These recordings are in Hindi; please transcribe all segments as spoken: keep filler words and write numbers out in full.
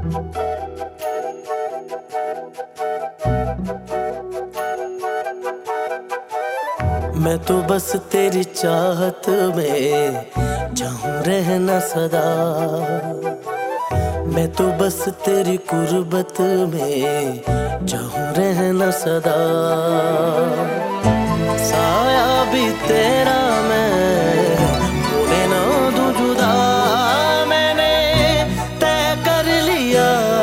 मैं तो बस तेरी चाहत में चाहूं रहना सदा। मैं तो बस तेरी कुर्बत में चाहूं रहना सदा। साया भी तेरा मैं होने ना दूं जुदा। मैंने तय कर लिया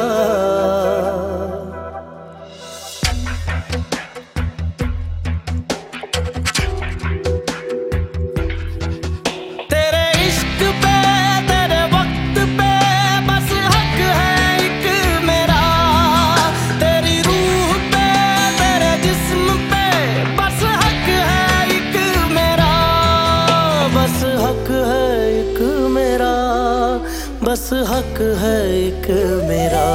बस हक है एक मेरा।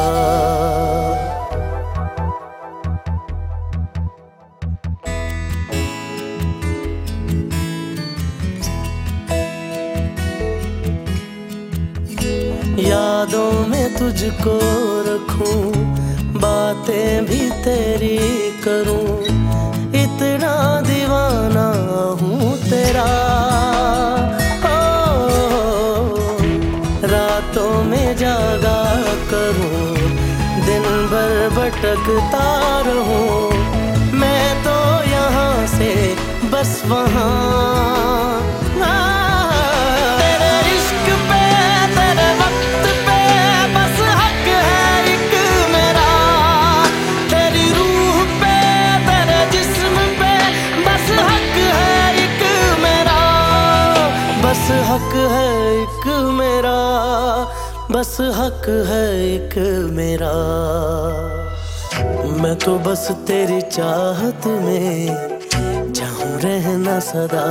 यादों में तुझको रखूं, बातें भी तेरी करूं, इतना दीवाना हूँ तेरा। रातों में जागा करूं, दिन भर भटकता रहूं, मैं तो यहाँ से बस वहाँ। तेरे इश्क पे तेरे वक्त पे बस हक है एक मेरा। तेरी रूह पे तेरे जिस्म पे बस हक है एक मेरा। बस हक है एक मेरा, बस हक है एक मेरा। मैं तो बस तेरी चाहत में चाहूं रहना सदा।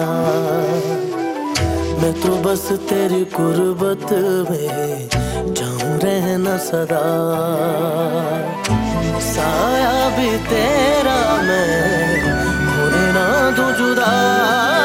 मैं तो बस तेरी कुर्बत में चाहूं रहना सदा। साया भी तेरा मैं होने ना दूं जुदा।